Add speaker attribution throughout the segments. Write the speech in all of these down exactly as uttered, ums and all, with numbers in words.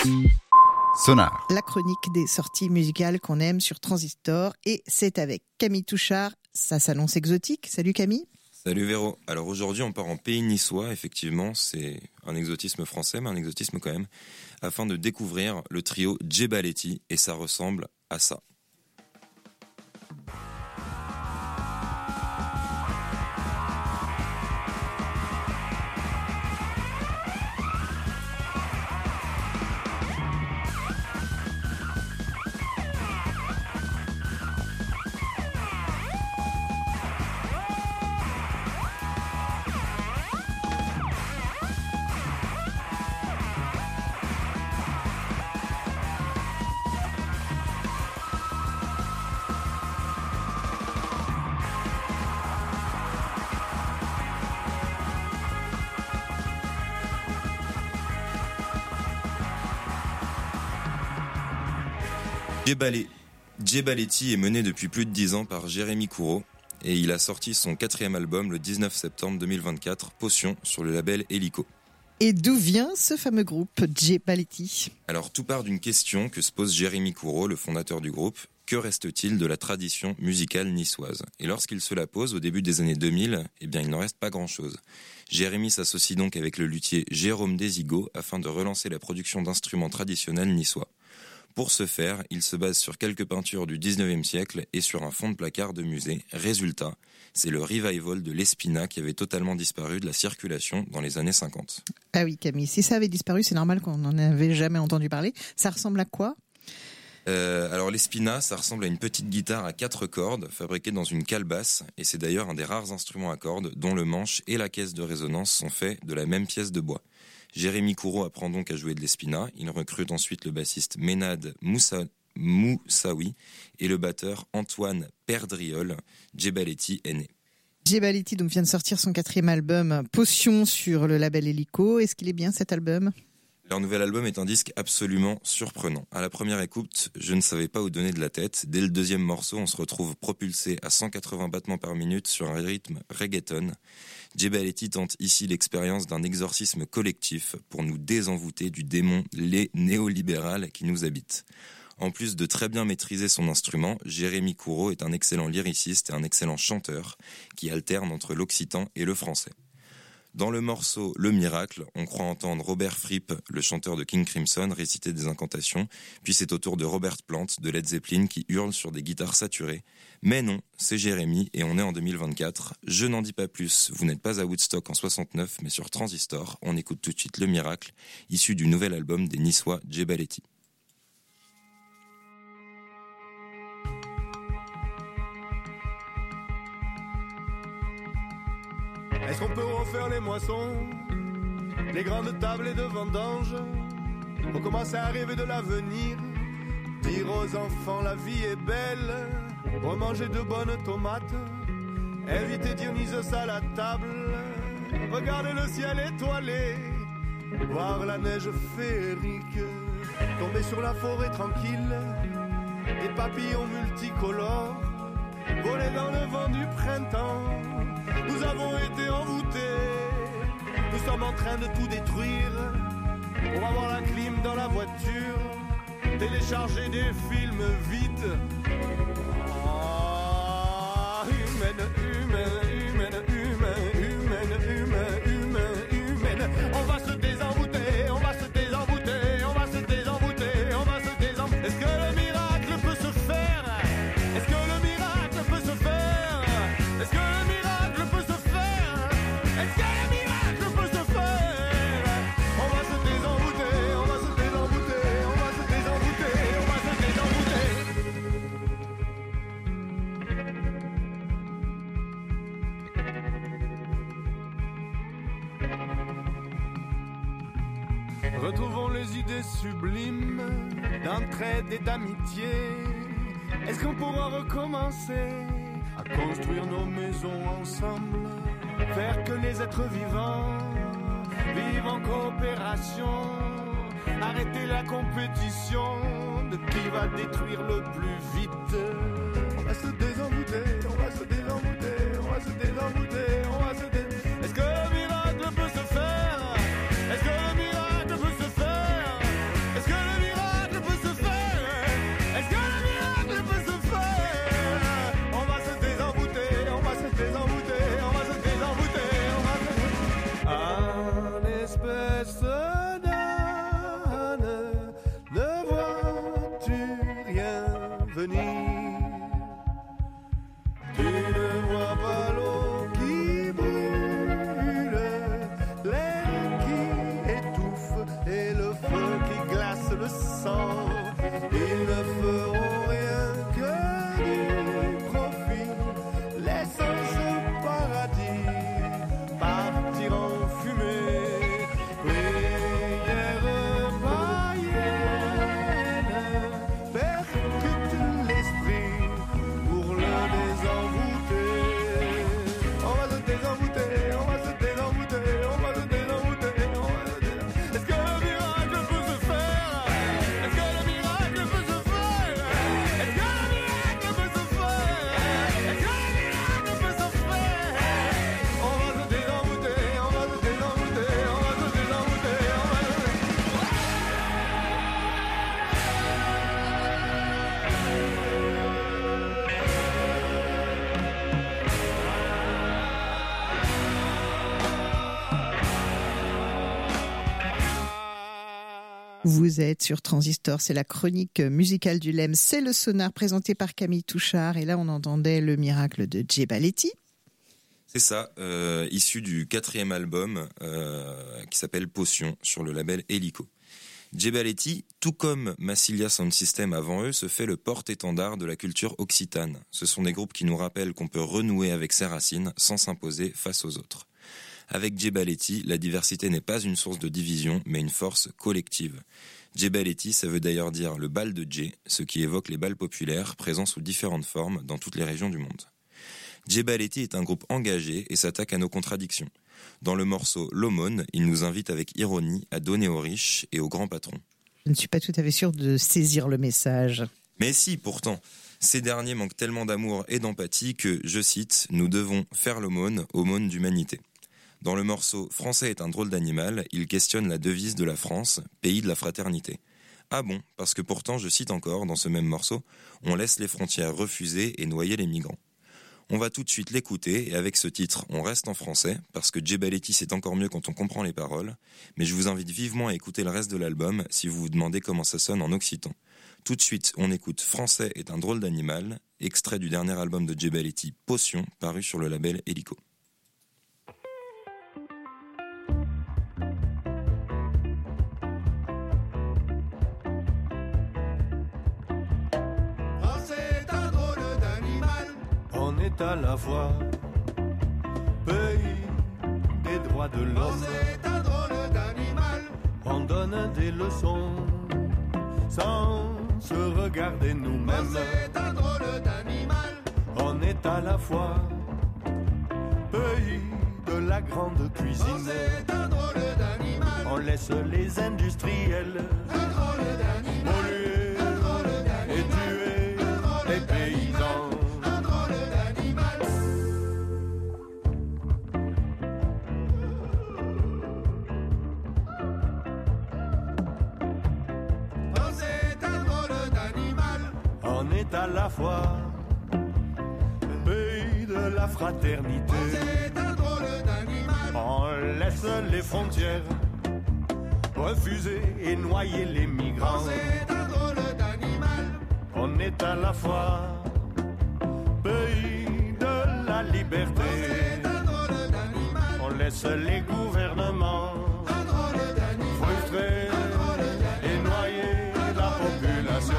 Speaker 1: Sonar.
Speaker 2: La chronique des sorties musicales qu'on aime sur Transistor. Et c'est avec Camille Touchard. Ça s'annonce exotique. Salut Camille.
Speaker 3: Salut Véro. Alors aujourd'hui on part en pays niçois, effectivement c'est un exotisme français mais un exotisme quand même, afin de découvrir le trio Djebaletti et ça ressemble à ça. Djebaletti est mené depuis plus de dix ans par Jérémy Couraud et il a sorti son quatrième album le dix-neuf septembre deux mille vingt-quatre, Potion, sur le label Helico.
Speaker 2: Et d'où vient ce fameux groupe Djebaletti ?
Speaker 3: Alors tout part d'une question que se pose Jérémy Couraud, le fondateur du groupe. Que reste-t-il de la tradition musicale niçoise ? Et lorsqu'il se la pose au début des années deux mille, eh bien il n'en reste pas grand-chose. Jérémy s'associe donc avec le luthier Jérôme Desigo afin de relancer la production d'instruments traditionnels niçois. Pour ce faire, il se base sur quelques peintures du dix-neuvième siècle et sur un fond de placard de musée. Résultat, c'est le revival de l'Espina qui avait totalement disparu de la circulation dans les années cinquante.
Speaker 2: Ah oui Camille, si ça avait disparu, c'est normal qu'on n'en avait jamais entendu parler. Ça ressemble à quoi ?
Speaker 3: Euh, alors l'Espina, ça ressemble à une petite guitare à quatre cordes fabriquée dans une calebasse et c'est d'ailleurs un des rares instruments à cordes dont le manche et la caisse de résonance sont faits de la même pièce de bois. Jérémy Couraud apprend donc à jouer de l'Espina. Il recrute ensuite le bassiste Ménad Moussa, Moussaoui et le batteur Antoine Perdriol. Djebaletti est né.
Speaker 2: Djebaletti donc vient de sortir son quatrième album Potion sur le label Helico. Est-ce qu'il est bien cet album ?
Speaker 3: Leur nouvel album est un disque absolument surprenant. À la première écoute, je ne savais pas où donner de la tête. Dès le deuxième morceau, on se retrouve propulsé à cent quatre-vingts battements par minute sur un rythme reggaeton. Djebaletti tente ici l'expérience d'un exorcisme collectif pour nous désenvoûter du démon néolibéral qui nous habite. En plus de très bien maîtriser son instrument, Jérémy Couraud est un excellent lyriciste et un excellent chanteur qui alterne entre l'occitan et le français. Dans le morceau Le Miracle, on croit entendre Robert Fripp, le chanteur de King Crimson, réciter des incantations, puis c'est au tour de Robert Plant de Led Zeppelin qui hurle sur des guitares saturées. Mais non, c'est Jérémy et on est en deux mille vingt-quatre. Je n'en dis pas plus, vous n'êtes pas à Woodstock en soixante-neuf, mais sur Transistor, on écoute tout de suite Le Miracle, issu du nouvel album des Niçois Djebaletti.
Speaker 4: Est-ce qu'on peut refaire les moissons, les grandes tables de vendange, on commence à rêver de l'avenir, dire aux enfants la vie est belle, remanger de bonnes tomates, inviter Dionysos à la table, regarder le ciel étoilé, voir la neige féerique, tomber sur la forêt tranquille, des papillons multicolores, voler dans le vent du printemps. Nous avons été envoûtés, nous sommes en train de tout détruire pour avoir la clim dans la voiture, télécharger des films vite. Oh, humaine, humaine, humaine, humaine, humaine, humaine, humaine. On va se désembouter, on va se désembouter, on va se désembouter, on va se désembouter. Est-ce que le miracle peut se faire ? Est-ce que le miracle peut se faire ? Est-ce que le miracle peut se faire ? Est-ce que le miracle peut se faire ? On va se désembouter, on va se désembouter, on va se désembouter, on va se désembouter. Retrouvons les idées sublimes d'entraide et d'amitié. Est-ce qu'on pourra recommencer à construire nos maisons ensemble, faire que les êtres vivants vivent en coopération, arrêter la compétition de qui va détruire le plus vite. On va se désembouter, on va se désembouter, on va se désembouter, on va se dé... Est-ce que le miracle peut se faire ? Est-ce que le miracle peut se faire ? Est-ce que donne, ne vois-tu rien venir? Tu ne vois pas l'eau qui brûle, l'air qui étouffe et le feu qui glace le sang. Ils ne feront rien que du profit, laissant ce paradis partir en fumée. Prière païenne percute l'esprit pour le désenvoûter. On va se désenvoûter, on va se désenvoûter, on va se désenvoûter, on va se désenvoûter. Est-ce que le miracle peut se faire? Est-ce que le miracle peut se faire? Est-ce que le miracle peut se faire? Est-ce que le miracle peut se faire? On va se désenvoûter, on va se désenvoûter, on va se désenvoûter, on va se
Speaker 2: Vous êtes sur Transistor, c'est la chronique musicale du Lem, c'est le sonar présenté par Camille Touchard. Et là, on entendait le miracle de Djebaletti.
Speaker 3: C'est ça, euh, issu du quatrième album euh, qui s'appelle Potion sur le label Helico. Djebaletti, tout comme Massilia Sound System avant eux, se fait le porte-étendard de la culture occitane. Ce sont des groupes qui nous rappellent qu'on peut renouer avec ses racines sans s'imposer face aux autres. Avec Djebaletti, la diversité n'est pas une source de division, mais une force collective. Djebaletti, ça veut d'ailleurs dire le bal de Dje, ce qui évoque les bals populaires présents sous différentes formes dans toutes les régions du monde. Djebaletti est un groupe engagé et s'attaque à nos contradictions. Dans le morceau L'Aumône, il nous invite avec ironie à donner aux riches et aux grands patrons.
Speaker 2: Je ne suis pas tout à fait sûr de saisir le message.
Speaker 3: Mais si, pourtant, ces derniers manquent tellement d'amour et d'empathie que, je cite, « Nous devons faire l'aumône, aumône d'humanité ». Dans le morceau « Français est un drôle d'animal », il questionne la devise de la France, pays de la fraternité. Ah bon, parce que pourtant, je cite encore, dans ce même morceau, « On laisse les frontières refuser et noyer les migrants ». On va tout de suite l'écouter, et avec ce titre, on reste en français, parce que Djebaletti c'est encore mieux quand on comprend les paroles, mais je vous invite vivement à écouter le reste de l'album si vous vous demandez comment ça sonne en occitan. Tout de suite, on écoute « Français est un drôle d'animal », extrait du dernier album de Djebaletti, Potion, paru sur le label Helico.
Speaker 4: On est à la fois pays des droits de l'homme. C'est un drôle d'animal. On donne des leçons sans se regarder nous-mêmes. C'est un drôle d'animal. On est à la fois pays de la grande cuisine. C'est un drôle d'animal. On laisse les industriels polluer et tuer les paysans. À la fois pays de la fraternité. C'est un drôle d'animal. On laisse les frontières refuser et noyer les migrants. C'est un drôle d'animal. On est à la fois pays de la liberté. C'est un drôle d'animal. On laisse les gouvernements frustrés et noyer la population.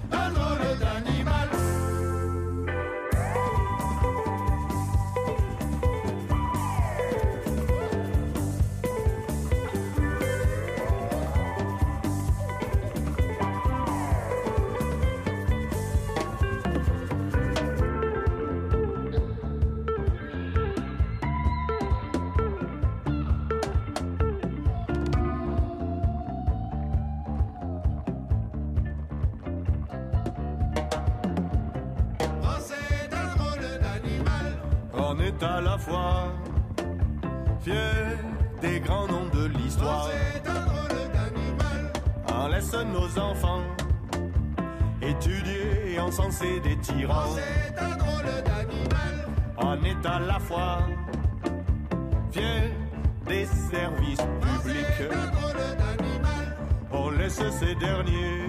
Speaker 4: À la fois fier des grands noms de l'histoire. C'est un drôle d'animal. On laisse nos enfants étudier et encenser des tyrans. C'est un drôle d'animal. On est à la fois fier des services publics. On laisse ces derniers